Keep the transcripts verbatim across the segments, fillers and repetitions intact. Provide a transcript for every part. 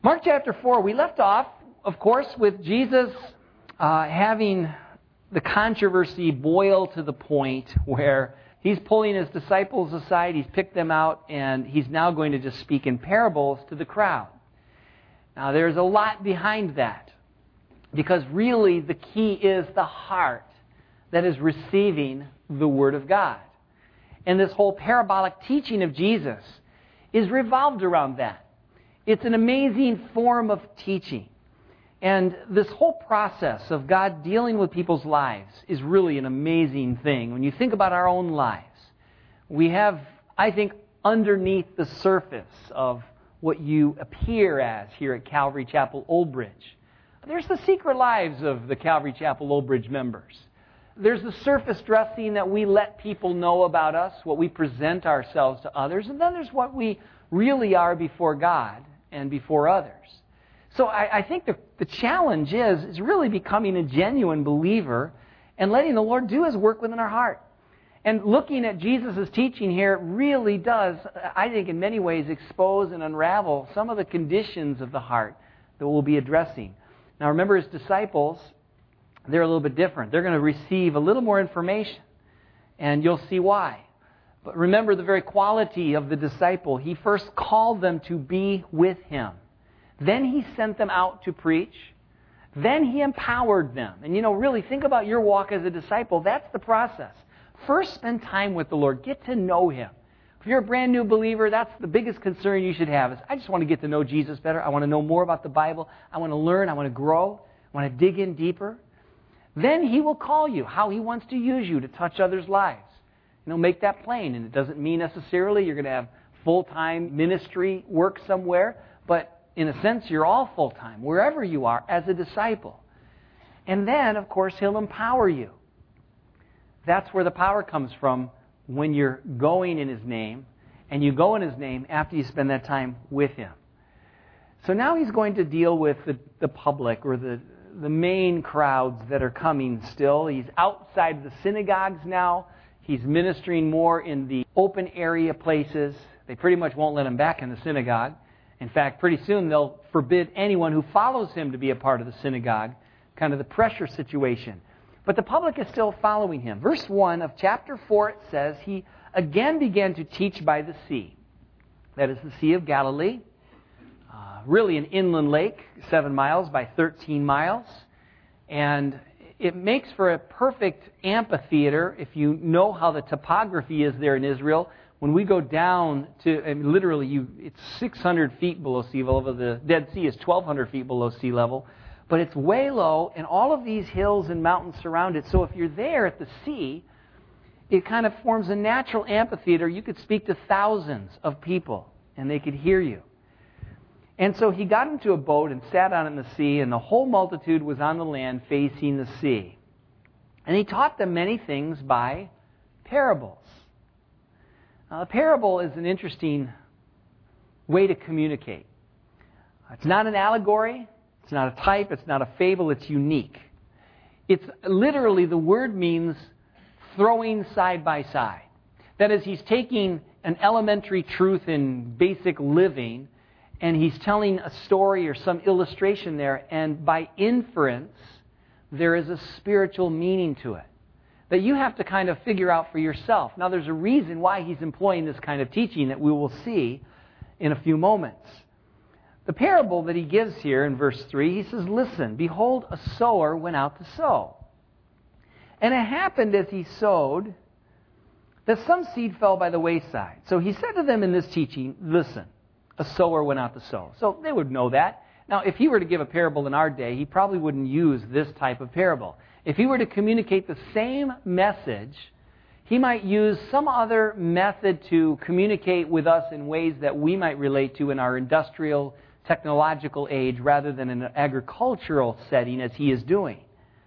Mark chapter four, we left off, of course, with Jesus uh, having the controversy boil to the point where he's pulling his disciples aside, he's picked them out, and he's now going to just speak in parables to the crowd. Now, there's a lot behind that, because really the key is the heart that is receiving the Word of God. And this whole parabolic teaching of Jesus is revolved around that. It's an amazing form of teaching. And this whole process of God dealing with people's lives is really an amazing thing. When you think about our own lives, we have, I think, underneath the surface of what you appear as here at Calvary Chapel Old Bridge, there's the secret lives of the Calvary Chapel Old Bridge members. There's the surface dressing that we let people know about us, what we present ourselves to others, and then there's what we really are before God and before others. So I, I think the, the challenge is, is really becoming a genuine believer and letting the Lord do His work within our heart. And looking at Jesus' teaching here really does, I think in many ways, expose and unravel some of the conditions of the heart that we'll be addressing. Now remember, His disciples, they're a little bit different. They're going to receive a little more information, and you'll see why. But remember the very quality of the disciple. He first called them to be with Him. Then He sent them out to preach. Then He empowered them. And you know, really think about your walk as a disciple. That's the process. First, spend time with the Lord. Get to know Him. If you're a brand new believer, that's the biggest concern you should have. Is I just want to get to know Jesus better. I want to know more about the Bible. I want to learn. I want to grow. I want to dig in deeper. Then He will call you how He wants to use you to touch others' lives. You know, make that plain. And it doesn't mean necessarily you're going to have full-time ministry work somewhere, but in a sense, you're all full-time, wherever you are, as a disciple. And then, of course, He'll empower you. That's where the power comes from when you're going in His name, and you go in His name after you spend that time with Him. So now He's going to deal with the, the public, or the, the main crowds that are coming still. He's outside the synagogues now. He's ministering more in the open area places. They pretty much won't let Him back in the synagogue. In fact, pretty soon they'll forbid anyone who follows Him to be a part of the synagogue, kind of the pressure situation. But the public is still following Him. Verse one of chapter four, it says, He again began to teach by the sea. That is the Sea of Galilee. Uh, really an inland lake, seven miles by thirteen miles. And it makes for a perfect amphitheater if you know how the topography is there in Israel. When we go down to, I mean, literally, you, it's six hundred feet below sea level. The Dead Sea is twelve hundred feet below sea level. But it's way low, and all of these hills and mountains surround it. So if you're there at the sea, it kind of forms a natural amphitheater. You could speak to thousands of people, and they could hear you. And so He got into a boat and sat on it in the sea, and the whole multitude was on the land facing the sea. And He taught them many things by parables. Now, a parable is an interesting way to communicate. It's not an allegory. It's not a type. It's not a fable. It's unique. It's literally, the word means throwing side by side. That is, He's taking an elementary truth in basic living, and He's telling a story or some illustration there, and by inference, there is a spiritual meaning to it that you have to kind of figure out for yourself. Now, there's a reason why He's employing this kind of teaching that we will see in a few moments. The parable that He gives here in verse three, He says, Listen, behold, a sower went out to sow. And it happened as he sowed that some seed fell by the wayside. So He said to them in this teaching, Listen, a sower went out to sow. So they would know that. Now, if He were to give a parable in our day, He probably wouldn't use this type of parable. If He were to communicate the same message, He might use some other method to communicate with us in ways that we might relate to in our industrial, technological age rather than in an agricultural setting as He is doing.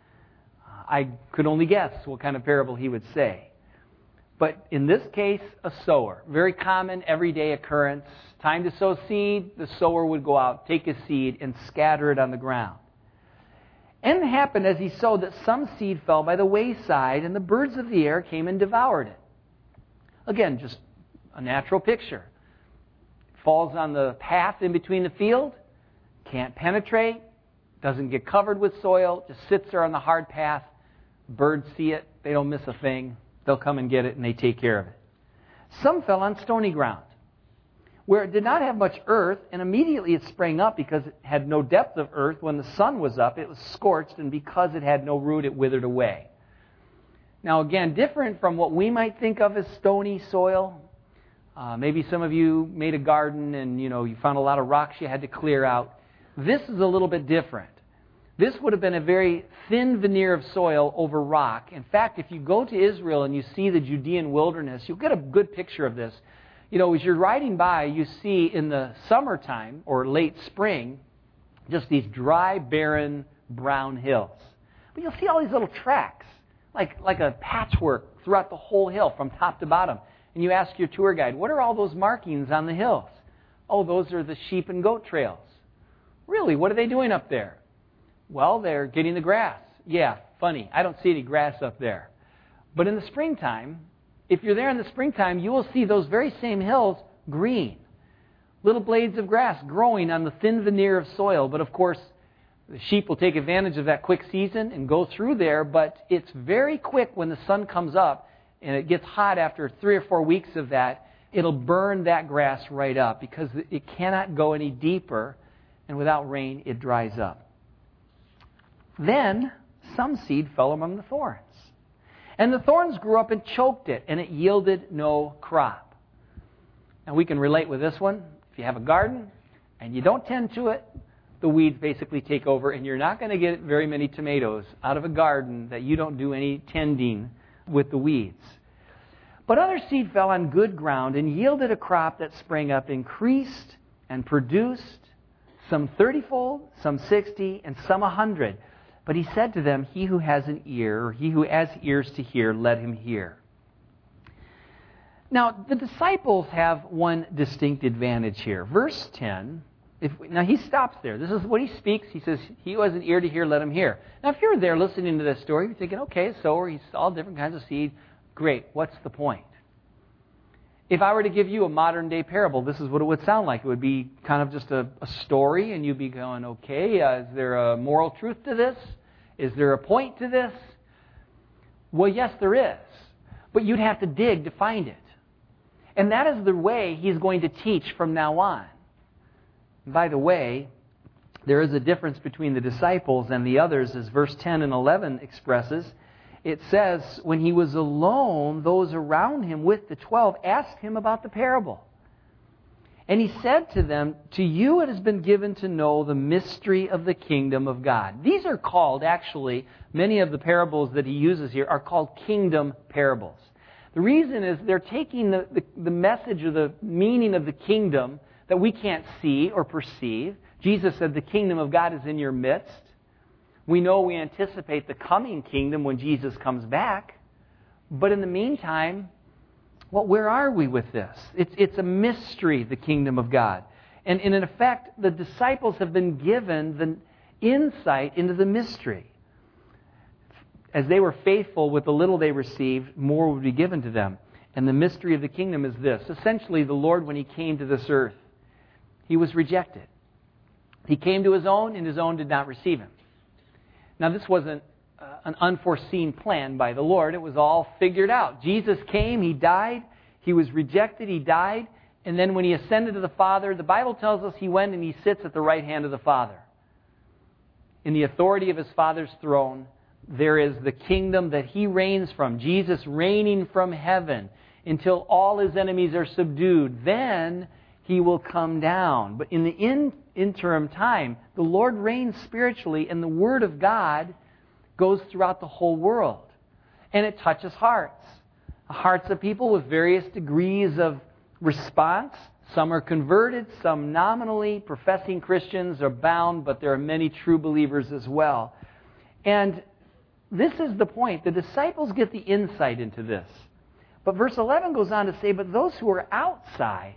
I could only guess what kind of parable He would say. But in this case, a sower. Very common, everyday occurrence. Time to sow seed, the sower would go out, take his seed, and scatter it on the ground. And it happened as he sowed that some seed fell by the wayside, and the birds of the air came and devoured it. Again, just a natural picture. It falls on the path in between the field, can't penetrate, doesn't get covered with soil, just sits there on the hard path. Birds see it, they don't miss a thing. They'll come and get it and they take care of it. Some fell on stony ground, where it did not have much earth, and immediately it sprang up because it had no depth of earth. When the sun was up, it was scorched, and because it had no root, it withered away. Now again, different from what we might think of as stony soil. Uh, maybe some of you made a garden and you know you found a lot of rocks you had to clear out. This is a little bit different. This would have been a very thin veneer of soil over rock. In fact, if you go to Israel and you see the Judean wilderness, you'll get a good picture of this. You know, as you're riding by, you see in the summertime or late spring, just these dry, barren, brown hills. But you'll see all these little tracks, like, like a patchwork throughout the whole hill from top to bottom. And you ask your tour guide, what are all those markings on the hills? Oh, those are the sheep and goat trails. Really, what are they doing up there? Well, they're getting the grass. Yeah, funny. I don't see any grass up there. But in the springtime, if you're there in the springtime, you will see those very same hills green. Little blades of grass growing on the thin veneer of soil. But of course, the sheep will take advantage of that quick season and go through there. But it's very quick when the sun comes up and it gets hot after three or four weeks of that. It'll burn that grass right up because it cannot go any deeper. And without rain, it dries up. Then some seed fell among the thorns. And the thorns grew up and choked it, and it yielded no crop. Now we can relate with this one. If you have a garden and you don't tend to it, the weeds basically take over, and you're not going to get very many tomatoes out of a garden that you don't do any tending with the weeds. But other seed fell on good ground and yielded a crop that sprang up, increased, and produced some thirty-fold, some sixty, and some a hundred. But he said to them, he who has an ear, or he who has ears to hear, let him hear. Now, the disciples have one distinct advantage here. Verse ten, if, now he stops there. This is what he speaks. He says, he who has an ear to hear, let him hear. Now, if you're there listening to this story, you're thinking, okay, sower, he's all different kinds of seed. Great, what's the point? If I were to give you a modern-day parable, this is what it would sound like. It would be kind of just a, a story, and you'd be going, okay, uh, is there a moral truth to this? Is there a point to this? Well, yes, there is. But you'd have to dig to find it. And that is the way he's going to teach from now on. And by the way, there is a difference between the disciples and the others, as verse ten and eleven expresses. It says, when he was alone, those around him with the twelve asked him about the parable. And he said to them, to you it has been given to know the mystery of the kingdom of God. These are called, actually, many of the parables that he uses here are called kingdom parables. The reason is they're taking the, the, the message or the meaning of the kingdom that we can't see or perceive. Jesus said the kingdom of God is in your midst. We know we anticipate the coming kingdom when Jesus comes back. But in the meantime, well, where are we with this? It's, it's a mystery, the kingdom of God. And, and in effect, the disciples have been given the insight into the mystery. As they were faithful with the little they received, more would be given to them. And the mystery of the kingdom is this. Essentially, the Lord, when he came to this earth, he was rejected. He came to his own, and his own did not receive him. Now, this wasn't uh, an unforeseen plan by the Lord. It was all figured out. Jesus came, he died, he was rejected, he died, and then when he ascended to the Father, the Bible tells us he went and he sits at the right hand of the Father. In the authority of his Father's throne, there is the kingdom that he reigns from. Jesus reigning from heaven until all his enemies are subdued. Then he will come down. But in the in, interim time, the Lord reigns spiritually, and the Word of God goes throughout the whole world. And it touches hearts. Hearts of people with various degrees of response. Some are converted, some nominally professing Christians are bound, but there are many true believers as well. And this is the point. The disciples get the insight into this. But verse eleven goes on to say, but those who are outside,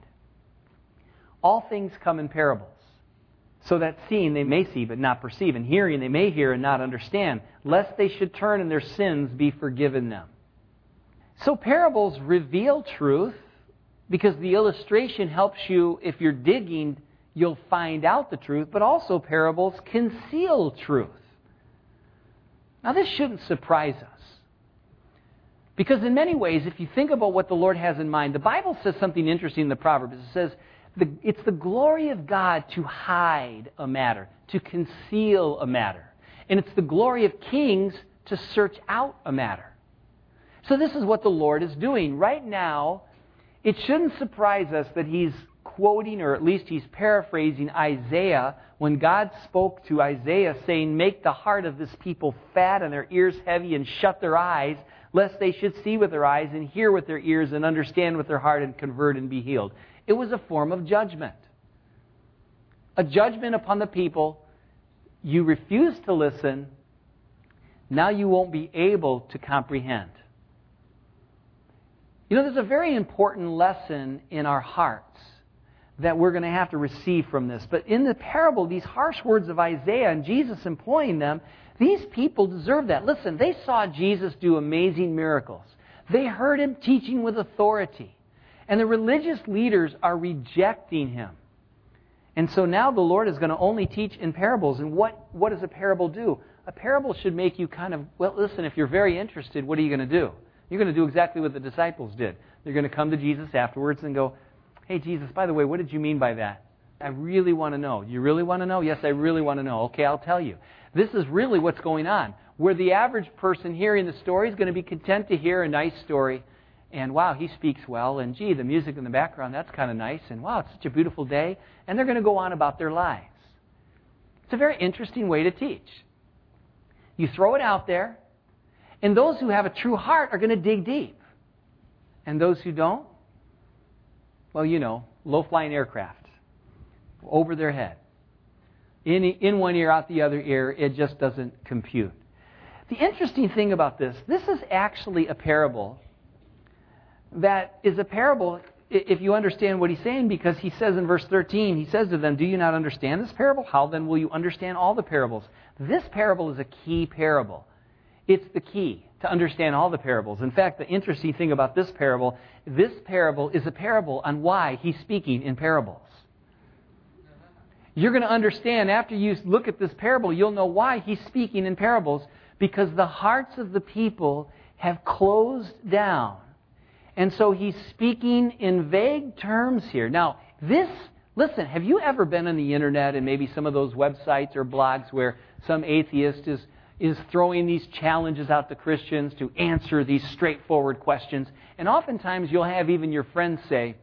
all things come in parables. So that seeing they may see but not perceive, and hearing they may hear and not understand, lest they should turn and their sins be forgiven them. So parables reveal truth because the illustration helps you, if you're digging you'll find out the truth, but also parables conceal truth. Now, this shouldn't surprise us. Because in many ways, if you think about what the Lord has in mind, the Bible says something interesting in the Proverbs. It says, the, it's the glory of God to hide a matter, to conceal a matter. And it's the glory of kings to search out a matter. So this is what the Lord is doing. Right now, it shouldn't surprise us that He's quoting, or at least He's paraphrasing Isaiah when God spoke to Isaiah saying, make the heart of this people fat and their ears heavy and shut their eyes, lest they should see with their eyes and hear with their ears and understand with their heart and convert and be healed. It was a form of judgment. A judgment upon the people. You refuse to listen. Now you won't be able to comprehend. You know, there's a very important lesson in our hearts that we're going to have to receive from this. But in the parable, these harsh words of Isaiah and Jesus employing them, these people deserve that. Listen, they saw Jesus do amazing miracles. They heard Him teaching with authority. And the religious leaders are rejecting Him. And so now the Lord is going to only teach in parables. And what, what does a parable do? A parable should make you kind of, well, listen, if you're very interested, what are you going to do? You're going to do exactly what the disciples did. They're going to come to Jesus afterwards and go, hey, Jesus, by the way, what did you mean by that? I really want to know. You really want to know? Yes, I really want to know. Okay, I'll tell you. This is really what's going on. Where the average person hearing the story is going to be content to hear a nice story. And wow, he speaks well. And gee, the music in the background, that's kind of nice. And wow, it's such a beautiful day. And they're going to go on about their lives. It's a very interesting way to teach. You throw it out there. And those who have a true heart are going to dig deep. And those who don't, well, you know, low-flying aircraft over their head. In, in one ear, out the other ear, it just doesn't compute. The interesting thing about this, this is actually a parable that is a parable if you understand what he's saying, because he says in verse thirteen, he says to them, do you not understand this parable? How then will you understand all the parables? This parable is a key parable. It's the key to understand all the parables. In fact, the interesting thing about this parable, this parable is a parable on why he's speaking in parables. You're going to understand after you look at this parable, you'll know why he's speaking in parables, because the hearts of the people have closed down. And so he's speaking in vague terms here. Now, this, listen, have you ever been on the internet and maybe some of those websites or blogs where some atheist is is throwing these challenges out to Christians to answer these straightforward questions? And oftentimes you'll have even your friends say,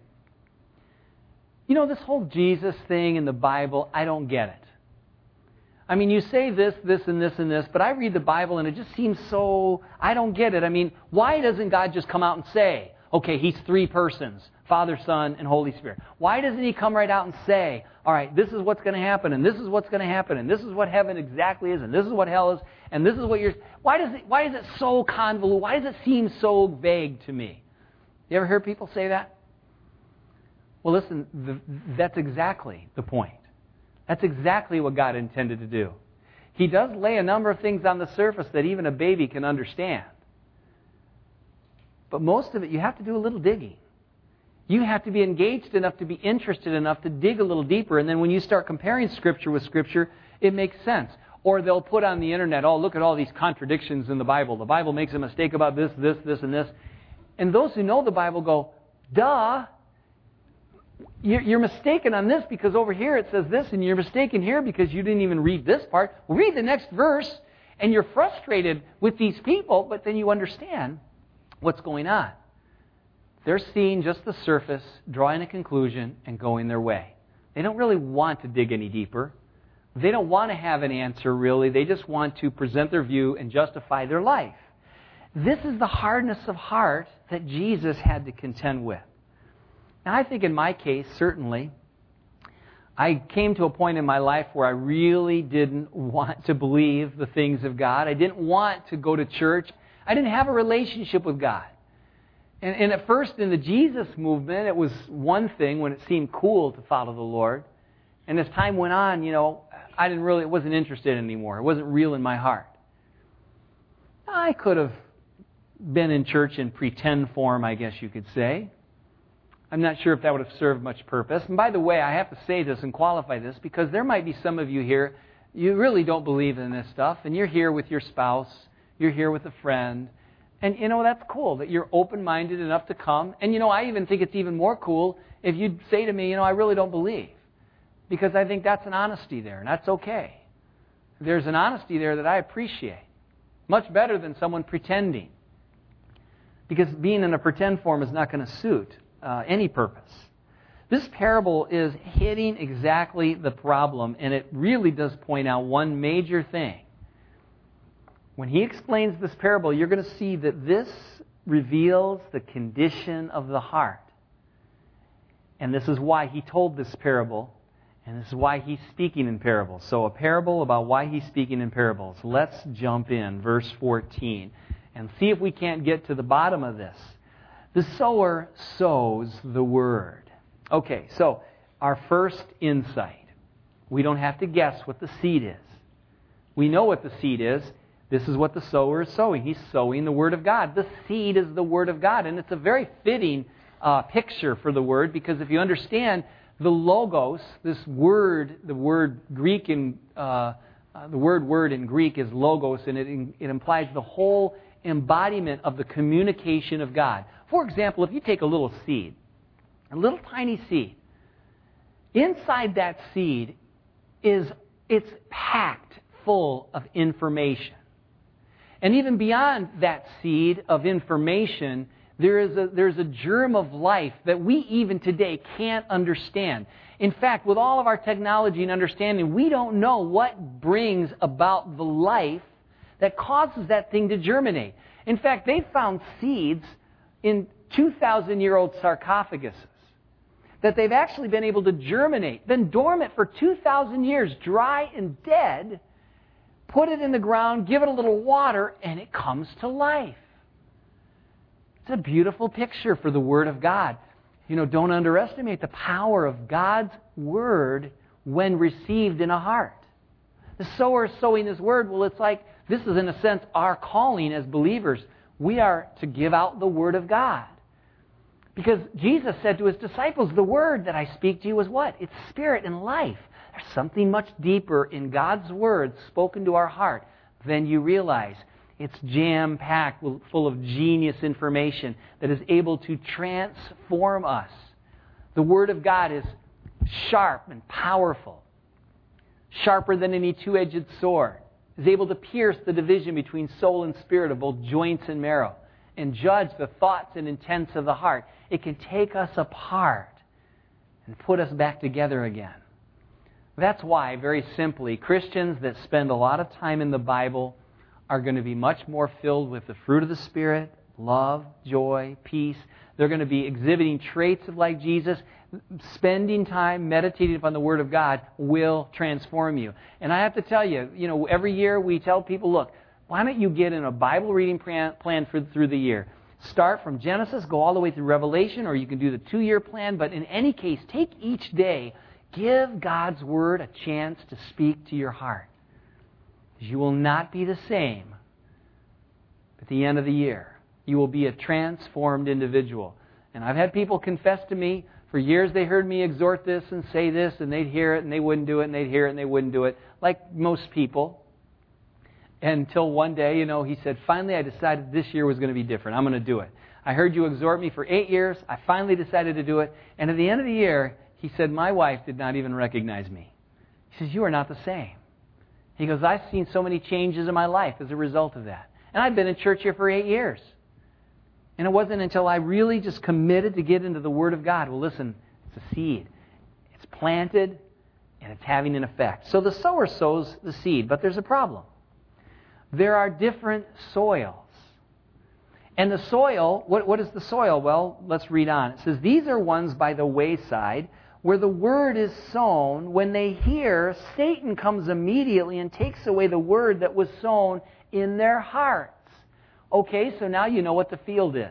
you know, this whole Jesus thing in the Bible, I don't get it. I mean, you say this, this, and this, and this, but I read the Bible and it just seems so, I don't get it. I mean, why doesn't God just come out and say, okay, He's three persons, Father, Son, and Holy Spirit? Why doesn't He come right out and say, all right, this is what's going to happen, and this is what's going to happen, and this is what heaven exactly is, and this is what hell is, and this is what you're... Why does it, why is it so convoluted? Why does it seem so vague to me? You ever hear people say that? Well, listen, the, that's exactly the point. That's exactly what God intended to do. He does lay a number of things on the surface that even a baby can understand. But most of it, you have to do a little digging. You have to be engaged enough to be interested enough to dig a little deeper. And then when you start comparing Scripture with Scripture, it makes sense. Or they'll put on the internet, oh, look at all these contradictions in the Bible. The Bible makes a mistake about this, this, this, and this. And those who know the Bible go, duh, you're mistaken on this because over here it says this, and you're mistaken here because you didn't even read this part. Well, read the next verse, and you're frustrated with these people, but then you understand what's going on. They're seeing just the surface, drawing a conclusion, and going their way. They don't really want to dig any deeper. They don't want to have an answer, really. They just want to present their view and justify their life. This is the hardness of heart that Jesus had to contend with. Now, I think in my case, certainly, I came to a point in my life where I really didn't want to believe the things of God. I didn't want to go to church. I didn't have a relationship with God. And, and at first, in the Jesus movement, it was one thing when it seemed cool to follow the Lord. And as time went on, you know, I didn't really, wasn't interested anymore. It wasn't real in my heart. I could have been in church in pretend form, I guess you could say. I'm not sure if that would have served much purpose. And by the way, I have to say this and qualify this because there might be some of you here, you really don't believe in this stuff, and you're here with your spouse, you're here with a friend, and you know, that's cool that you're open-minded enough to come. And you know, I even think it's even more cool if you'd say to me, you know, I really don't believe. Because I think that's an honesty there, and that's okay. There's an honesty there that I appreciate. Much better than someone pretending. Because being in a pretend form is not going to suit uh, any purpose. This parable is hitting exactly the problem, and it really does point out one major thing. When he explains this parable, you're going to see that this reveals the condition of the heart. And this is why he told this parable, and this is why he's speaking in parables. So a parable about why he's speaking in parables. Let's jump in, verse fourteen, and see if we can't get to the bottom of this. The sower sows the word. Okay, so our first insight. We don't have to guess what the seed is. We know what the seed is. This is what the sower is sowing. He's sowing the Word of God. The seed is the Word of God. And it's a very fitting uh, picture for the Word, because if you understand the logos, this word, the word Greek in uh, uh, the word word in Greek is logos, and it, it implies the whole embodiment of the communication of God. For example, if you take a little seed, a little tiny seed, inside that seed is it's packed full of information. And even beyond that seed of information, there is a, there's a germ of life that we even today can't understand. In fact, with all of our technology and understanding, we don't know what brings about the life that causes that thing to germinate. In fact, they found seeds in two thousand year old sarcophaguses that they've actually been able to germinate, been dormant for two thousand years, dry and dead. Put it in the ground, give it a little water, and it comes to life. It's a beautiful picture for the Word of God. You know, don't underestimate the power of God's Word when received in a heart. The sower is sowing His Word. Well, it's like, this is in a sense our calling as believers. We are to give out the Word of God. Because Jesus said to His disciples, the Word that I speak to you is what? It's spirit and life. There's something much deeper in God's Word spoken to our heart than you realize. It's jam-packed full of genius information that is able to transform us. The Word of God is sharp and powerful, sharper than any two-edged sword, is able to pierce the division between soul and spirit of both joints and marrow, and judge the thoughts and intents of the heart. It can take us apart and put us back together again. That's why, very simply, Christians that spend a lot of time in the Bible are going to be much more filled with the fruit of the Spirit, love, joy, peace. They're going to be exhibiting traits of like Jesus. Spending time meditating upon the Word of God will transform you. And I have to tell you, you know, every year we tell people, look, why don't you get in a Bible reading plan for through the year? Start from Genesis, go all the way through Revelation, or you can do the two-year plan. But in any case, take each day. Give God's Word a chance to speak to your heart. You will not be the same at the end of the year. You will be a transformed individual. And I've had people confess to me, for years they heard me exhort this and say this, and they'd hear it and they wouldn't do it, and they'd hear it and they wouldn't do it, like most people. Until one day, you know, he said, finally I decided this year was going to be different. I'm going to do it. I heard you exhort me for eight years. I finally decided to do it. And at the end of the year, he said, my wife did not even recognize me. He says, you are not the same. He goes, I've seen so many changes in my life as a result of that. And I've been in church here for eight years. And it wasn't until I really just committed to get into the Word of God. Well, listen, it's a seed. It's planted, and it's having an effect. So the sower sows the seed, but there's a problem. There are different soils. And the soil, what, what is the soil? Well, let's read on. It says, these are ones by the wayside, where the word is sown. When they hear, Satan comes immediately and takes away the word that was sown in their hearts. Okay, so now you know what the field is.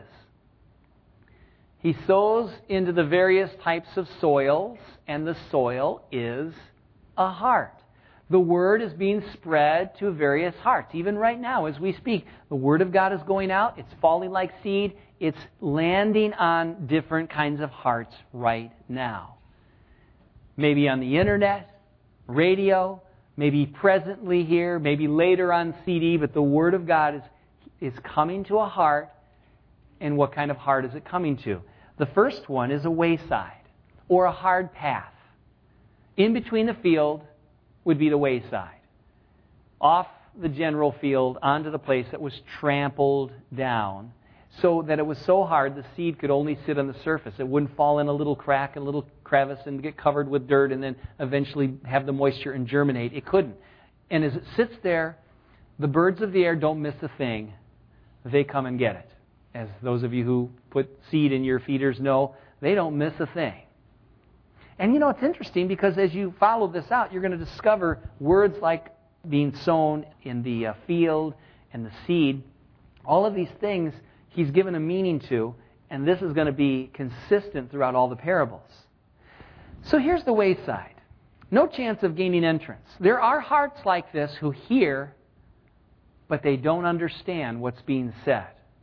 He sows into the various types of soils, and the soil is a heart. The Word is being spread to various hearts. Even right now, as we speak, the Word of God is going out. It's falling like seed It's landing on different kinds of hearts right now. Maybe on the internet, radio, maybe presently here, maybe later on C D, but the Word of God is, is coming to a heart. And what kind of heart is it coming to? The first one is a wayside or a hard path. In between the field would be the wayside. Off the general field onto the place that was trampled down so that it was so hard the seed could only sit on the surface. It wouldn't fall in a little crack, a little crevice, and get covered with dirt and then eventually have the moisture and germinate. It couldn't. And as it sits there, the birds of the air don't miss a thing. They come and get it. As those of you who put seed in your feeders know, they don't miss a thing. And you know, it's interesting because as you follow this out, you're going to discover words like being sown in the uh, field and the seed. All of these things he's given a meaning to, and this is going to be consistent throughout all the parables. So here's the wayside. No chance of gaining entrance. There are hearts like this who hear, but they don't understand what's being said.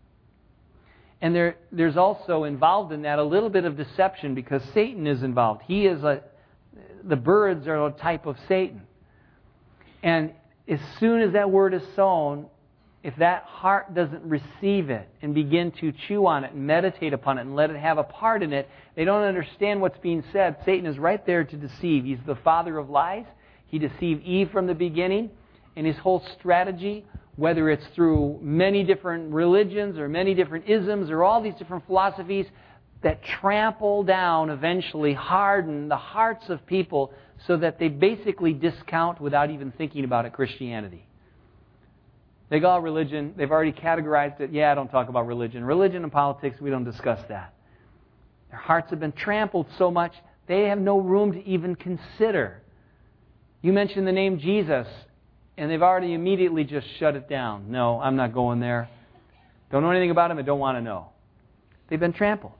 And there, there's also involved in that a little bit of deception because Satan is involved. He is a, the birds are a type of Satan. And as soon as that word is sown, if that heart doesn't receive it and begin to chew on it and meditate upon it and let it have a part in it, they don't understand what's being said. Satan is right there to deceive. He's the father of lies. He deceived Eve from the beginning. And his whole strategy, whether it's through many different religions or many different isms or all these different philosophies that trample down, eventually harden the hearts of people so that they basically discount without even thinking about it Christianity. They go, religion, they've already categorized it. Yeah, I don't talk about religion. Religion and politics, we don't discuss that. Their hearts have been trampled so much, they have no room to even consider. You mention the name Jesus, and they've already immediately just shut it down. No, I'm not going there. Don't know anything about him, I don't want to know. They've been trampled.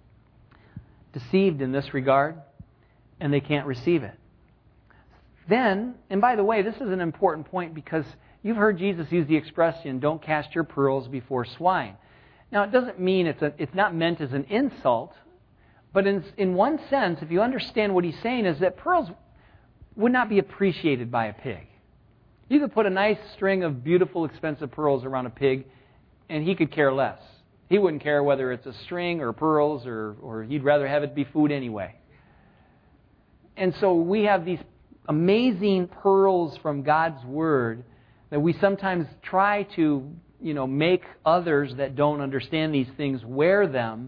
Deceived in this regard, and they can't receive it. Then, and by the way, this is an important point because you've heard Jesus use the expression, don't cast your pearls before swine. Now, it doesn't mean it's a, it's not meant as an insult, but in, in one sense, if you understand what he's saying, is that pearls would not be appreciated by a pig. You could put a nice string of beautiful, expensive pearls around a pig, and he could care less. He wouldn't care whether it's a string or pearls, or, or he'd rather have it be food anyway. And so we have these amazing pearls from God's Word that we sometimes try to, you know, make others that don't understand these things wear them.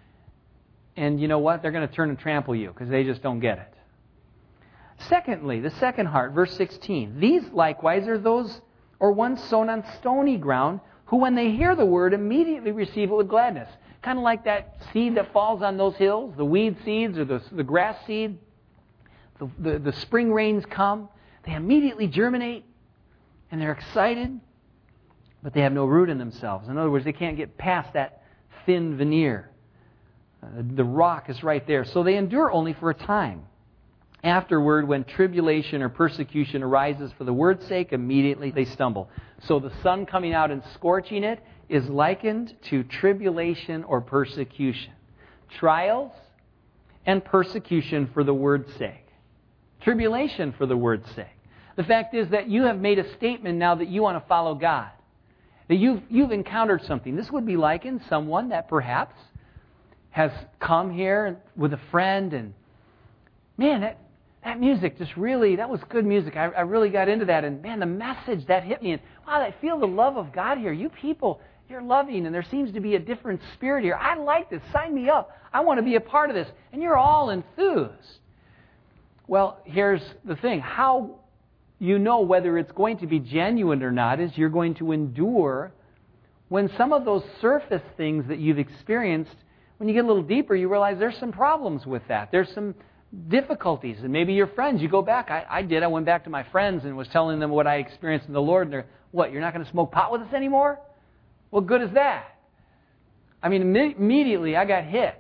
And you know what? They're going to turn and trample you because they just don't get it. Secondly, the second heart, verse sixteen. These likewise are those, or ones sown on stony ground, who when they hear the word immediately receive it with gladness. Kind of like that seed that falls on those hills, the weed seeds or the, the grass seed. The, the, the spring rains come. They immediately germinate. And they're excited. But they have no root in themselves. In other words, they can't get past that thin veneer. Uh, the rock is right there. So they endure only for a time. Afterward, when tribulation or persecution arises for the word's sake, immediately they stumble. So the sun coming out and scorching it is likened to tribulation or persecution. Trials and persecution for the word's sake. Tribulation for the word's sake. The fact is that you have made a statement now that you want to follow God. That you've, you've encountered something. This would be likened someone that perhaps has come here with a friend and, man, that, that music just really, that was good music. I, I really got into that. And man, the message that hit me. And wow, I feel the love of God here. You people, you're loving and there seems to be a different spirit here. I like this. Sign me up. I want to be a part of this. And you're all enthused. Well, here's the thing. How you know whether it's going to be genuine or not is you're going to endure when some of those surface things that you've experienced, when you get a little deeper, you realize there's some problems with that. There's some difficulties. And maybe your friends, you go back. I, I did. I went back to my friends and was telling them what I experienced in the Lord. And they're, what, you're not going to smoke pot with us anymore? What good is that? I mean, Im- immediately I got hit.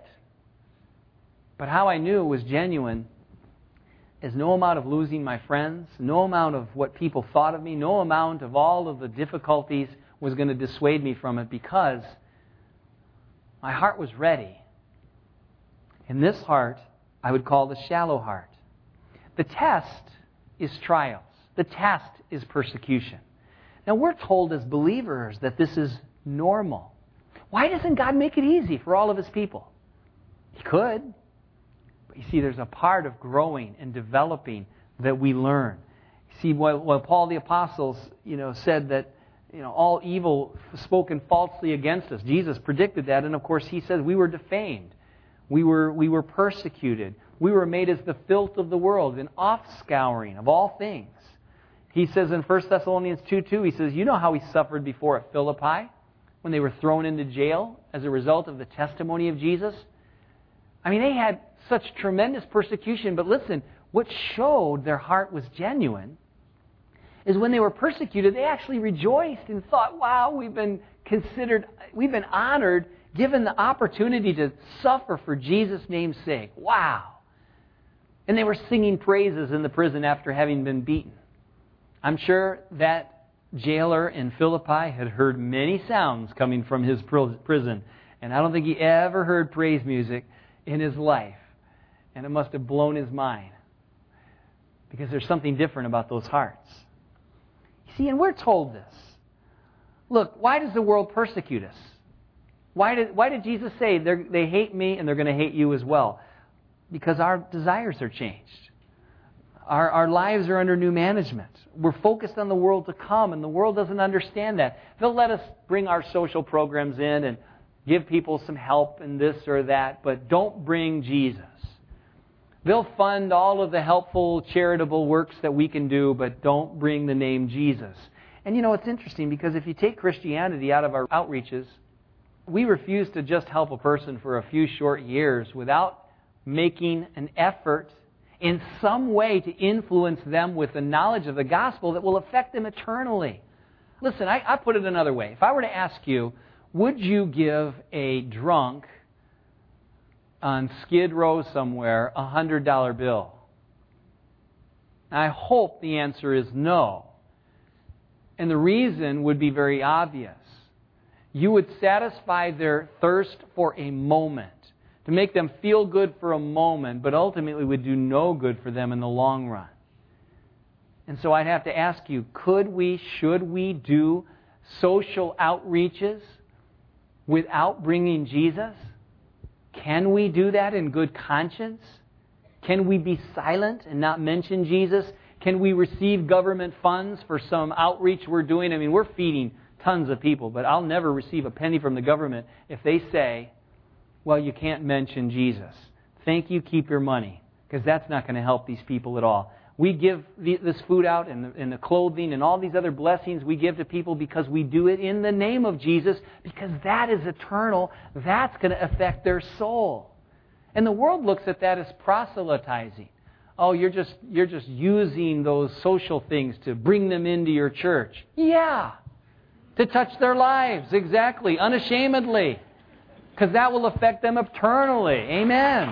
But how I knew it was genuine is no amount of losing my friends, no amount of what people thought of me, no amount of all of the difficulties was going to dissuade me from it because My heart was ready. And this heart I would call the shallow heart. The test is trials. The test is persecution. Now we're told as believers that this is normal. Why doesn't God make it easy for all of His people? He could. But you see, there's a part of growing and developing that we learn. You see, while, while Paul the Apostle, you know, said that, you know, all evil spoken falsely against us, Jesus predicted that, and of course He says we were defamed. We were, we were persecuted. We were made as the filth of the world, an offscouring of all things. He says in First Thessalonians two two, he says, you know how we suffered before at Philippi when they were thrown into jail as a result of the testimony of Jesus? I mean, they had such tremendous persecution, but listen, what showed their heart was genuine is when they were persecuted, they actually rejoiced and thought, wow, we've been considered, we've been honored, given the opportunity to suffer for Jesus' name's sake. Wow. And they were singing praises in the prison after having been beaten. I'm sure that jailer in Philippi had heard many sounds coming from his prison. And I don't think he ever heard praise music in his life. And it must have blown his mind. Because there's something different about those hearts. You see, and we're told this. Look, why does the world persecute us? Why did, why did Jesus say they hate me and they're going to hate you as well? Because our desires are changed. Our, our lives are under new management. We're focused on the world to come, and the world doesn't understand that. They'll let us bring our social programs in and give people some help in this or that, but don't bring Jesus. They'll fund all of the helpful charitable works that we can do, but don't bring the name Jesus. And you know, it's interesting because if you take Christianity out of our outreaches, we refuse to just help a person for a few short years without making an effort in some way to influence them with the knowledge of the gospel that will affect them eternally. Listen, I, I put it another way. If I were to ask you, would you give a drunk on Skid Row somewhere a one hundred dollar bill? I hope the answer is no. And the reason would be very obvious. You would satisfy their thirst for a moment, to make them feel good for a moment, but ultimately would do no good for them in the long run. And so I'd have to ask you, could we, should we do social outreaches without bringing Jesus? Can we do that in good conscience? Can we be silent and not mention Jesus? Can we receive government funds for some outreach we're doing? I mean, we're feeding tons of people, but I'll never receive a penny from the government if they say, well, you can't mention Jesus. Thank you, keep your money, because that's not going to help these people at all. We give the, this food out and the, and the clothing and all these other blessings we give to people because we do it in the name of Jesus, because that is eternal. That's going to affect their soul. And the world looks at that as proselytizing. Oh, you're just you're just using those social things to bring them into your church. Yeah. To touch their lives, exactly, unashamedly. Because that will affect them eternally. Amen.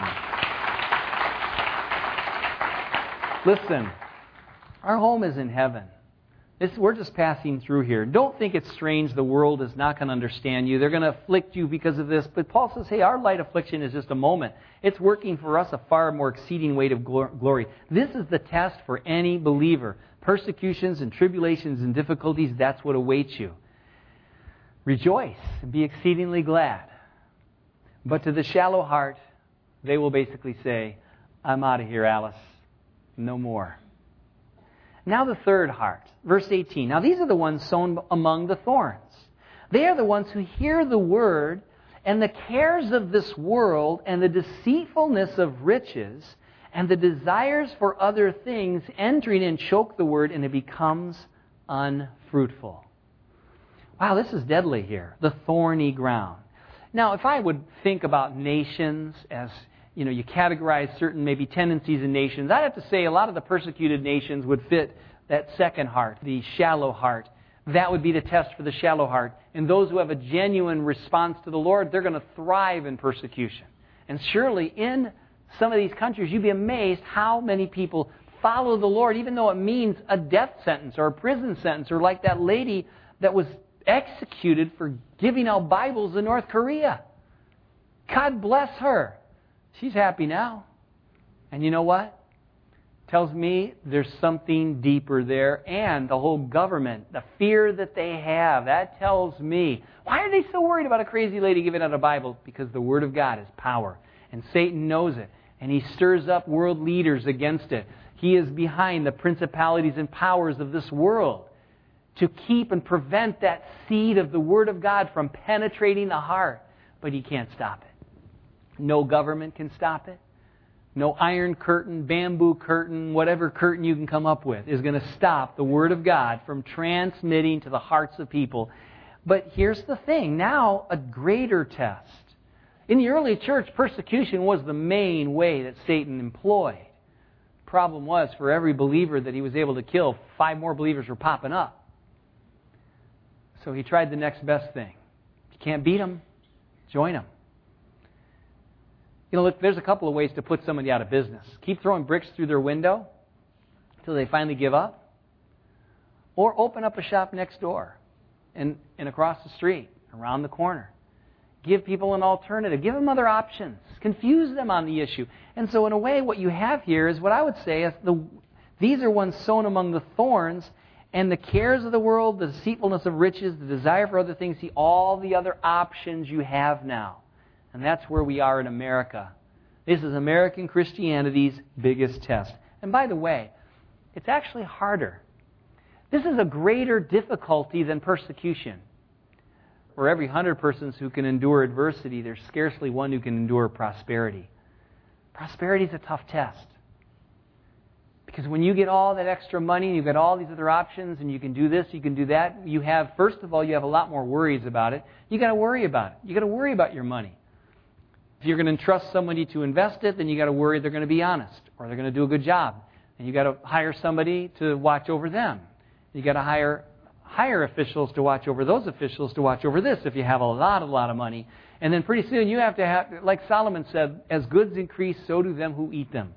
Listen, our home is in heaven. It's, we're just passing through here. Don't think it's strange the world is not going to understand you. They're going to afflict you because of this. But Paul says, hey, our light affliction is just a moment. It's working for us a far more exceeding weight of glory. This is the test for any believer. Persecutions and tribulations and difficulties, that's what awaits you. Rejoice and be exceedingly glad. But to the shallow heart, they will basically say, I'm out of here, Alice. No more. Now the third heart, verse eighteen. Now these are the ones sown among the thorns. They are the ones who hear the word, and the cares of this world and the deceitfulness of riches and the desires for other things entering and choke the word, and it becomes unfruitful. Wow, this is deadly here. The thorny ground. Now, if I would think about nations as, you know, you categorize certain maybe tendencies in nations, I'd have to say a lot of the persecuted nations would fit that second heart, the shallow heart. That would be the test for the shallow heart. And those who have a genuine response to the Lord, they're going to thrive in persecution. And surely in some of these countries, you'd be amazed how many people follow the Lord, even though it means a death sentence or a prison sentence, or like that lady that was executed for giving out Bibles in North Korea. God bless her. She's happy now. And you know what? Tells me there's something deeper there. And the whole government, the fear that they have, that tells me, why are they so worried about a crazy lady giving out a Bible? Because the Word of God is power. And Satan knows it. And he stirs up world leaders against it. He is behind the principalities and powers of this world to keep and prevent that seed of the Word of God from penetrating the heart. But he can't stop it. No government can stop it. No iron curtain, bamboo curtain, whatever curtain you can come up with is going to stop the Word of God from transmitting to the hearts of people. But here's the thing. Now, a greater test. In the early church, persecution was the main way that Satan employed. Problem was, for every believer that he was able to kill, five more believers were popping up. So he tried the next best thing. If you can't beat them, join them. You know, look, there's a couple of ways to put somebody out of business. Keep throwing bricks through their window until they finally give up. Or open up a shop next door and, and across the street, around the corner. Give people an alternative. Give them other options. Confuse them on the issue. And so in a way, what you have here is what I would say is the, these are ones sown among the thorns, and the cares of the world, the deceitfulness of riches, the desire for other things, see all the other options you have now. And that's where we are in America. This is American Christianity's biggest test. And by the way, it's actually harder. This is a greater difficulty than persecution. For every hundred persons who can endure adversity, there's scarcely one who can endure prosperity. Prosperity is a tough test. Because when you get all that extra money, and you've got all these other options, and you can do this, you can do that, you have, first of all, you have a lot more worries about it. You got to worry about it. You got to worry about your money. If you're going to entrust somebody to invest it, then you got to worry they're going to be honest, or they're going to do a good job. And you got to hire somebody to watch over them. You got to hire hire officials to watch over those officials to watch over this if you have a lot, a lot of money. And then pretty soon you have to have, like Solomon said, as goods increase, so do them who eat them.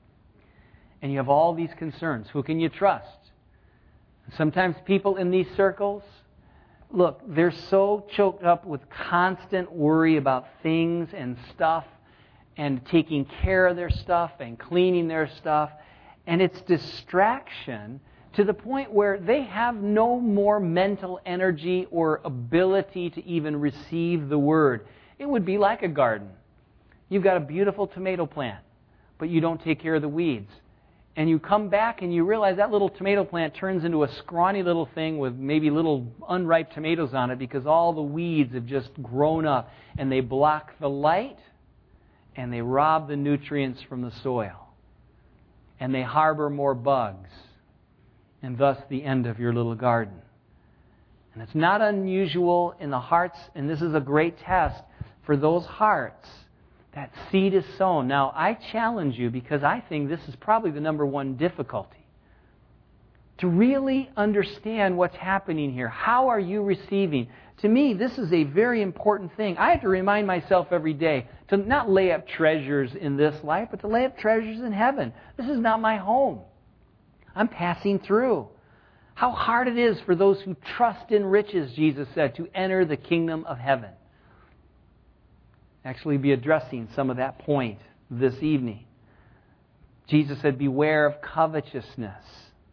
And you have all these concerns. Who can you trust? Sometimes people in these circles, look, they're so choked up with constant worry about things and stuff and taking care of their stuff and cleaning their stuff. And it's distraction to the point where they have no more mental energy or ability to even receive the Word. It would be like a garden. You've got a beautiful tomato plant, but you don't take care of the weeds. And you come back and you realize that little tomato plant turns into a scrawny little thing with maybe little unripe tomatoes on it because all the weeds have just grown up and they block the light and they rob the nutrients from the soil. And they harbor more bugs. And thus the end of your little garden. And it's not unusual in the hearts, and this is a great test for those hearts. That seed is sown. Now, I challenge you because I think this is probably the number one difficulty. To really understand what's happening here. How are you receiving? To me, this is a very important thing. I have to remind myself every day to not lay up treasures in this life, but to lay up treasures in heaven. This is not my home. I'm passing through. How hard it is for those who trust in riches, Jesus said, to enter the kingdom of heaven. Actually be addressing some of that point this evening. Jesus said, beware of covetousness.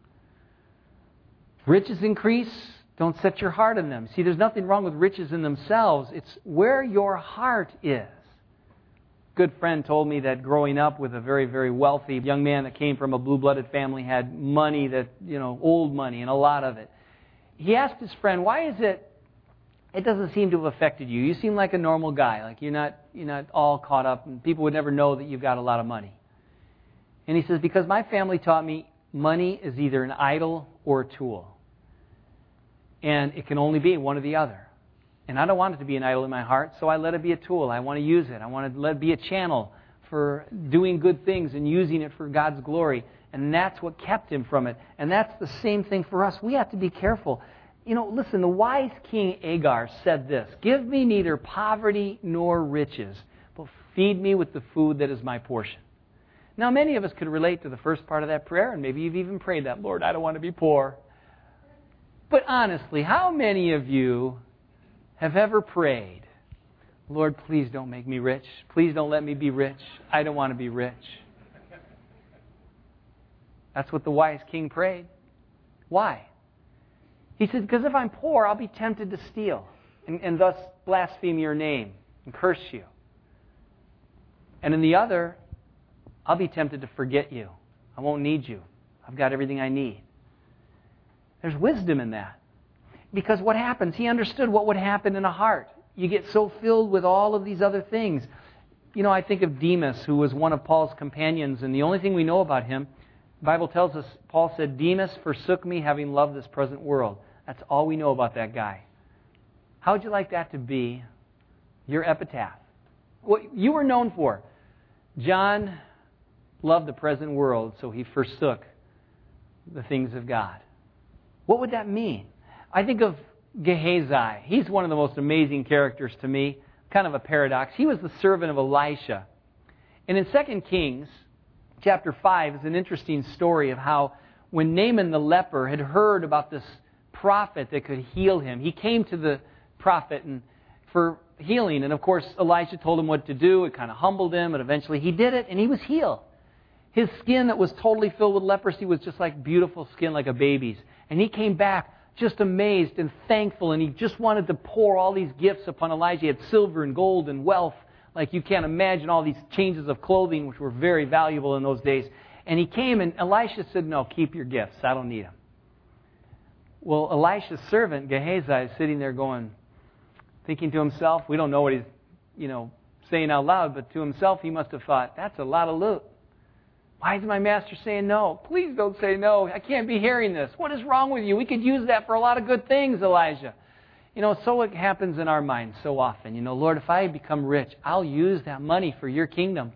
Riches increase, don't set your heart on them. See, there's nothing wrong with riches in themselves. It's where your heart is. Good friend told me that growing up with a very, very wealthy young man that came from a blue-blooded family, had money that, you know, old money and a lot of it. He asked his friend, why is it, it doesn't seem to have affected you? You seem like a normal guy, like you're not, you're not all caught up and people would never know that you've got a lot of money. And he says, because my family taught me money is either an idol or a tool. And it can only be one or the other. And I don't want it to be an idol in my heart, so I let it be a tool. I want to use it. I want to let it be a channel for doing good things and using it for God's glory. And that's what kept him from it. And that's the same thing for us. We have to be careful. You know, listen, the wise King Agar said this, give me neither poverty nor riches, but feed me with the food that is my portion. Now, many of us could relate to the first part of that prayer, and maybe you've even prayed that, Lord, I don't want to be poor. But honestly, how many of you have ever prayed, Lord, please don't make me rich. Please don't let me be rich. I don't want to be rich. That's what the wise king prayed. Why? He said, because if I'm poor, I'll be tempted to steal and, and thus blaspheme your name and curse you. And in the other, I'll be tempted to forget you. I won't need you. I've got everything I need. There's wisdom in that. Because what happens? He understood what would happen in a heart. You get so filled with all of these other things. You know, I think of Demas, who was one of Paul's companions, and the only thing we know about him, the Bible tells us, Paul said, Demas forsook me, having loved this present world. That's all we know about that guy. How would you like that to be your epitaph? What you were known for. John loved the present world, so he forsook the things of God. What would that mean? I think of Gehazi. He's one of the most amazing characters to me. Kind of a paradox. He was the servant of Elisha. And in Second Kings chapter five is an interesting story of how when Naaman the leper had heard about this prophet that could heal him, he came to the prophet and for healing. And of course, Elisha told him what to do. It kind of humbled him, and eventually he did it, and he was healed. His skin that was totally filled with leprosy was just like beautiful skin, like a baby's. And he came back just amazed and thankful, and he just wanted to pour all these gifts upon Elijah. He had silver and gold and wealth, like you can't imagine, all these changes of clothing, which were very valuable in those days. And he came, and Elisha said, no, keep your gifts. I don't need them. Well, Elisha's servant, Gehazi, is sitting there going, thinking to himself, we don't know what he's, you know, saying out loud, but to himself he must have thought, that's a lot of loot. Why is my master saying no? Please don't say no. I can't be hearing this. What is wrong with you? We could use that for a lot of good things, Elijah. You know, so it happens in our minds so often. You know, Lord, if I become rich, I'll use that money for your kingdom.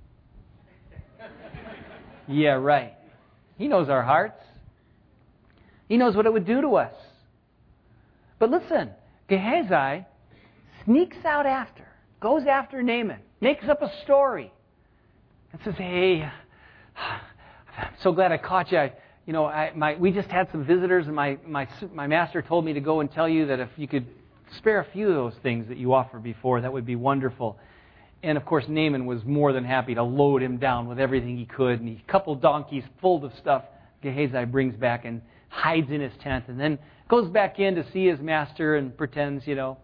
Yeah, right. He knows our hearts. He knows what it would do to us. But listen, Gehazi sneaks out after, goes after Naaman, makes up a story, and says, hey, I'm so glad I caught you. I, you know, I, my, we just had some visitors, and my, my my master told me to go and tell you that if you could spare a few of those things that you offered before, that would be wonderful. And of course, Naaman was more than happy to load him down with everything he could. And he, a couple donkeys full of stuff Gehazi brings back and hides in his tent, and then goes back in to see his master and pretends, you know,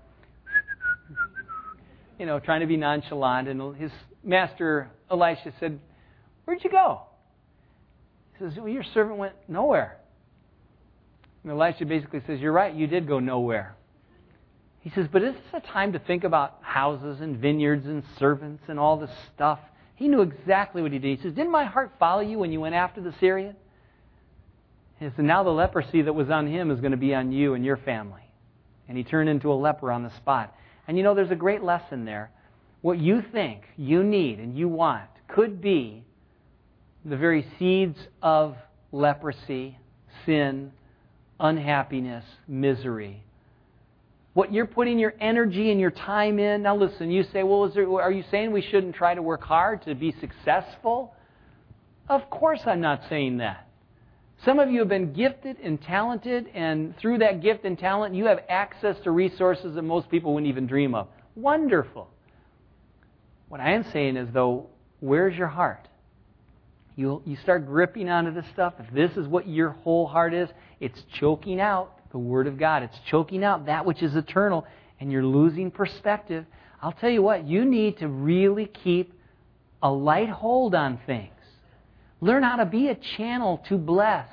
you know, trying to be nonchalant. And his master, Elisha, said, where'd you go? He says, well, your servant went nowhere. And Elisha basically says, you're right, you did go nowhere. He says, but is this a time to think about houses and vineyards and servants and all this stuff? He knew exactly what he did. He says, didn't my heart follow you when you went after the Syrian? He said, now the leprosy that was on him is going to be on you and your family. And he turned into a leper on the spot. And you know, there's a great lesson there. What you think you need and you want could be the very seeds of leprosy, sin, unhappiness, misery. What you're putting your energy and your time in. Now listen, you say, well, is there, are you saying we shouldn't try to work hard to be successful? Of course I'm not saying that. Some of you have been gifted and talented, and through that gift and talent, you have access to resources that most people wouldn't even dream of. Wonderful. What I am saying is, though, where's your heart? You you start gripping onto this stuff. If this is what your whole heart is, it's choking out the Word of God. It's choking out that which is eternal, and you're losing perspective. I'll tell you what, you need to really keep a light hold on things. Learn how to be a channel to bless.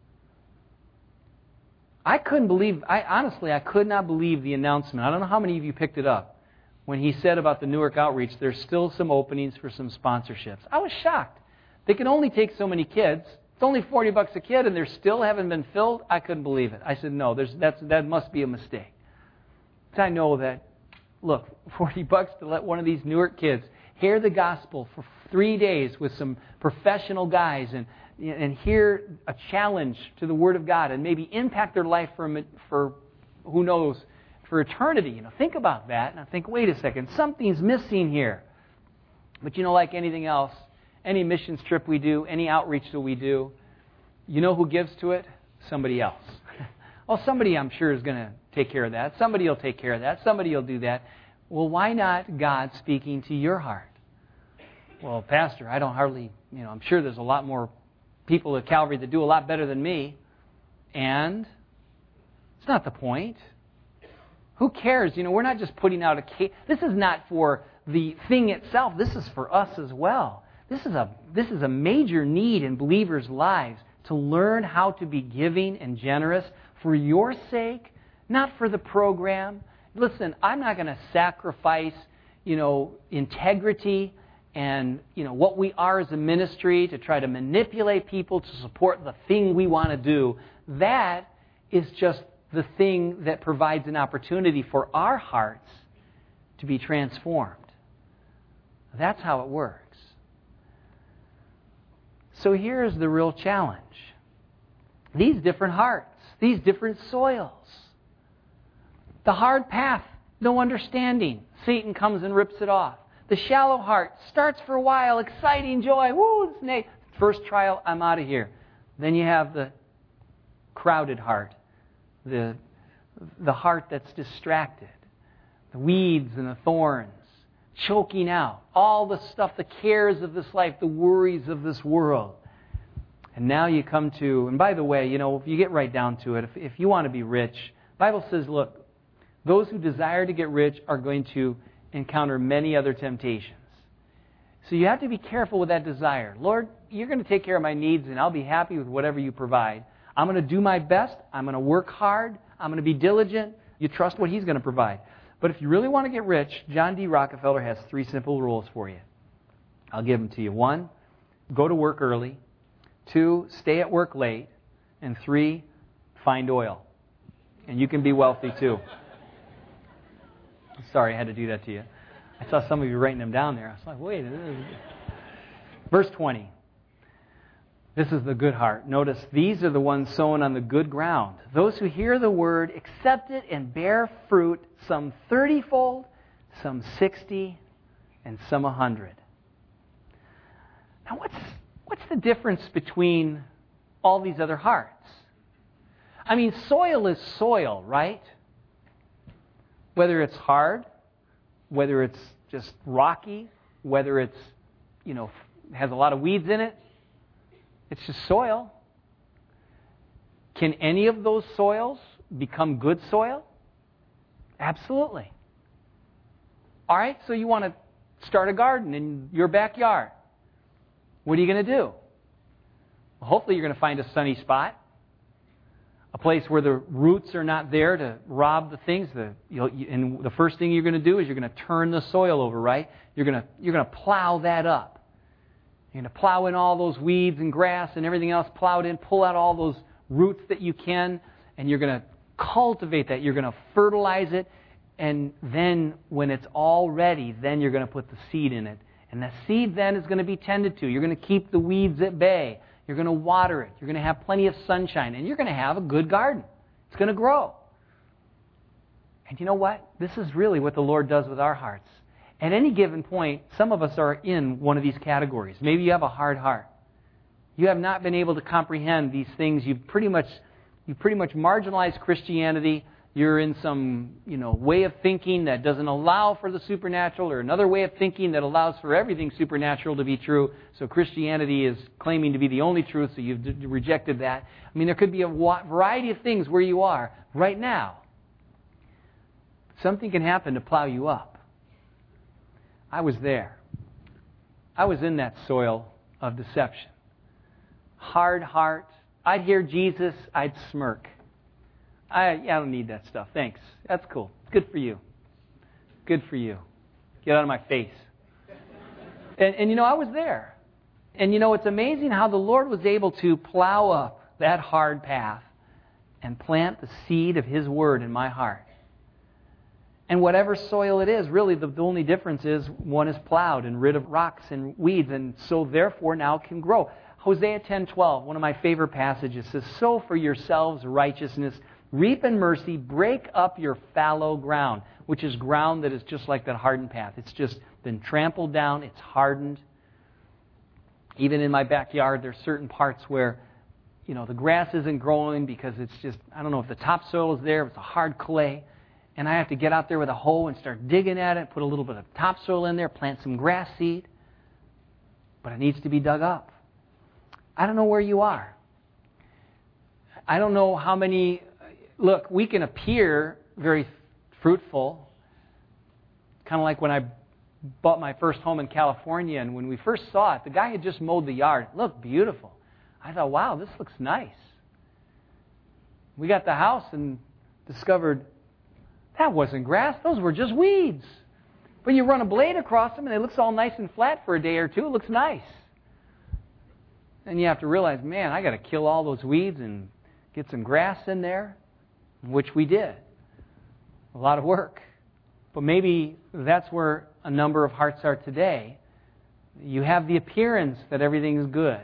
I couldn't believe, I honestly, I could not believe the announcement. I don't know how many of you picked it up. When he said about the Newark Outreach, there's still some openings for some sponsorships. I was shocked. They can only take so many kids. It's only forty bucks a kid, and they still haven't been filled. I couldn't believe it. I said, no, there's, that's, that must be a mistake. I know that, look, forty bucks to let one of these Newark kids hear the gospel for three days with some professional guys and and hear a challenge to the Word of God and maybe impact their life for, for who knows, for eternity. You know, think about that. And I think, wait a second, something's missing here. But you know, like anything else, any missions trip we do, any outreach that we do, you know who gives to it? Somebody else. Well, somebody I'm sure is going to take care of that. Somebody will take care of that. Somebody will do that. Well, why not God speaking to your heart? Well, Pastor, I don't hardly, you know, I'm sure there's a lot more people at Calvary that do a lot better than me. And it's not the point. Who cares? You know, we're not just putting out a case. This is not for the thing itself. This is for us as well. This is a this is a major need in believers' lives to learn how to be giving and generous for your sake, not for the program. Listen, I'm not going to sacrifice, you know, integrity and, you know, what we are as a ministry to try to manipulate people to support the thing we want to do. That is just the thing that provides an opportunity for our hearts to be transformed. That's how it works. So here's the real challenge. These different hearts, these different soils. The hard path, no understanding. Satan comes and rips it off. The shallow heart starts for a while, exciting joy. Woo, it's neat. First trial, I'm out of here. Then you have the crowded heart, the, the heart that's distracted, the weeds and the thorns, choking out all the stuff, the cares of this life, the worries of this world. And now you come to, and by the way, you know, if you get right down to it, if, if you want to be rich, the Bible says, look, those who desire to get rich are going to encounter many other temptations. So you have to be careful with that desire. Lord, you're going to take care of my needs and I'll be happy with whatever you provide. I'm going to do my best. I'm going to work hard. I'm going to be diligent. You trust what He's going to provide. But if you really want to get rich, John D. Rockefeller has three simple rules for you. I'll give them to you. One, go to work early. Two, stay at work late. And three, find oil. And you can be wealthy too. Sorry, I had to do that to you. I saw some of you writing them down there. I was like, wait. Verse twenty. This is the good heart. Notice, these are the ones sown on the good ground. Those who hear the word, accept it, and bear fruit, some thirty-fold, some sixty, and some a hundred. Now, what's, what's the difference between all these other hearts? I mean, soil is soil, right? Whether it's hard, whether it's just rocky, whether it's, you know, has a lot of weeds in it, it's just soil. Can any of those soils become good soil? Absolutely. All right, so you want to start a garden in your backyard. What are you going to do? Well, hopefully you're going to find a sunny spot, a place where the roots are not there to rob the things. The, you know, and the first thing you're going to do is you're going to turn the soil over, right? You're going to you're going to plow that up. You're going to plow in all those weeds and grass and everything else, plow it in, pull out all those roots that you can, and you're going to cultivate that. You're going to fertilize it, and then when it's all ready, then you're going to put the seed in it. And the seed then is going to be tended to. You're going to keep the weeds at bay. You're going to water it. You're going to have plenty of sunshine, and you're going to have a good garden. It's going to grow. And you know what? This is really what the Lord does with our hearts. At any given point, some of us are in one of these categories. Maybe you have a hard heart. You have not been able to comprehend these things. You've pretty much, you pretty much marginalized Christianity. You're in some, you know, way of thinking that doesn't allow for the supernatural, or another way of thinking that allows for everything supernatural to be true. So Christianity is claiming to be the only truth, so you've d- rejected that. I mean, there could be a variety of things where you are right now. Something can happen to plow you up. I was there. I was in that soil of deception. Hard heart. I'd hear Jesus, I'd smirk. I, I don't need that stuff. Thanks. That's cool. Good for you. Good for you. Get out of my face. And, and you know, I was there. And you know, it's amazing how the Lord was able to plow up that hard path and plant the seed of His Word in my heart. And whatever soil it is, really the, the only difference is one is plowed and rid of rocks and weeds, and so therefore now can grow. Hosea ten twelve, one of my favorite passages, says, "Sow for yourselves righteousness, reap in mercy, break up your fallow ground," which is ground that is just like that hardened path. It's just been trampled down, it's hardened. Even in my backyard, there's certain parts where, you know, the grass isn't growing because it's just, I don't know if the topsoil is there, if it's a hard clay. and I have to get out there with a hoe and start digging at it, put a little bit of topsoil in there, plant some grass seed. But it needs to be dug up. I don't know where you are. I don't know how many... Look, we can appear very fruitful. Kind of like when I bought my first home in California, and when we first saw it, the guy had just mowed the yard. It looked beautiful. I thought, wow, this looks nice. We got the house and discovered that wasn't grass. Those were just weeds. But you run a blade across them and it looks all nice and flat for a day or two. It looks nice. Then you have to realize, man, I got to kill all those weeds and get some grass in there, which we did. A lot of work. But maybe that's where a number of hearts are today. You have the appearance that everything is good.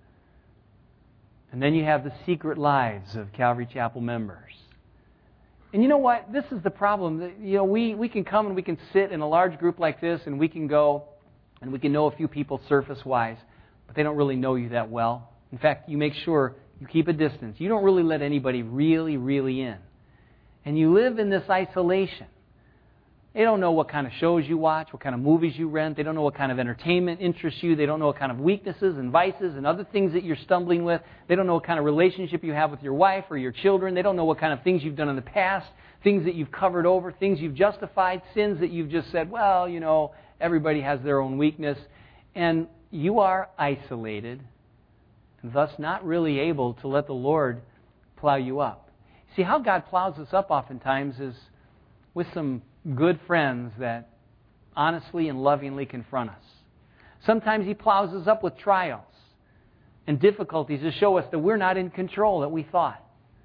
And then you have the secret lives of Calvary Chapel members. And you know what? This is the problem. You know, we, we can come and we can sit in a large group like this and we can go and we can know a few people surface-wise, but they don't really know you that well. In fact, you make sure you keep a distance. You don't really let anybody really, really in. And you live in this isolation. They don't know what kind of shows you watch, what kind of movies you rent. They don't know what kind of entertainment interests you. They don't know what kind of weaknesses and vices and other things that you're stumbling with. They don't know what kind of relationship you have with your wife or your children. They don't know what kind of things you've done in the past, things that you've covered over, things you've justified, sins that you've just said, well, you know, everybody has their own weakness. And you are isolated, and thus not really able to let the Lord plow you up. See, how God plows us up oftentimes is with some good friends that honestly and lovingly confront us. Sometimes He plows us up with trials and difficulties to show us that we're not in control that we thought.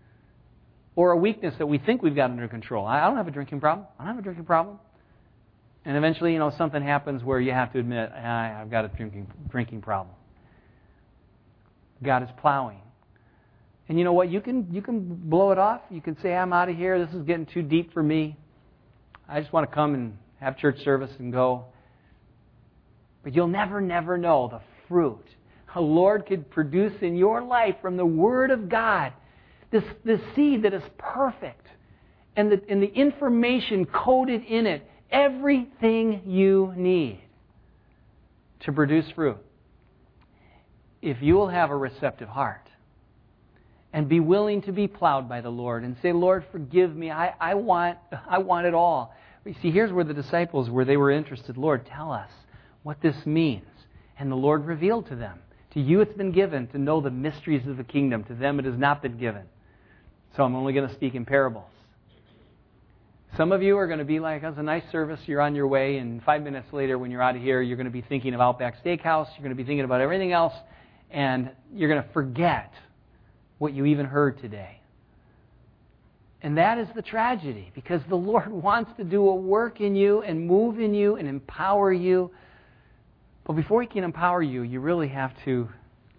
Or a weakness that we think we've got under control. I don't have a drinking problem. I don't have a drinking problem. And eventually, you know, something happens where you have to admit, I've got a drinking drinking problem. God is plowing. And you know what? You can you can blow it off. You can say, I'm out of here. This is getting too deep for me. I just want to come and have church service and go. But you'll never, never know the fruit the Lord could produce in your life from the Word of God. This, this seed that is perfect. And the, and the information coded in it. Everything you need to produce fruit. If you will have a receptive heart and be willing to be plowed by the Lord and say, Lord, forgive me. I, I want I want it all. You see, here's where the disciples, where they were interested. Lord, tell us what this means. And the Lord revealed to them. To you it's been given to know the mysteries of the kingdom. To them it has not been given. So I'm only going to speak in parables. Some of you are going to be like, that's a nice service, you're on your way, and five minutes later when you're out of here, you're going to be thinking of Outback Steakhouse, you're going to be thinking about everything else, and you're going to forget what you even heard today. And that is the tragedy, because the Lord wants to do a work in you and move in you and empower you. But before He can empower you, you really have to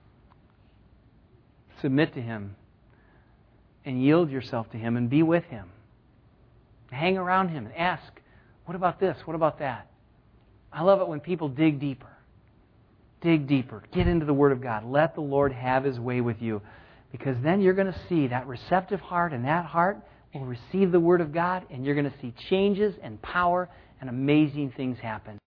submit to Him and yield yourself to Him and be with Him. Hang around Him and ask, what about this? What about that? I love it when people dig deeper. Dig deeper. Get into the Word of God. Let the Lord have His way with you. Because then you're going to see that receptive heart, and that heart will receive the Word of God, and you're going to see changes and power and amazing things happen.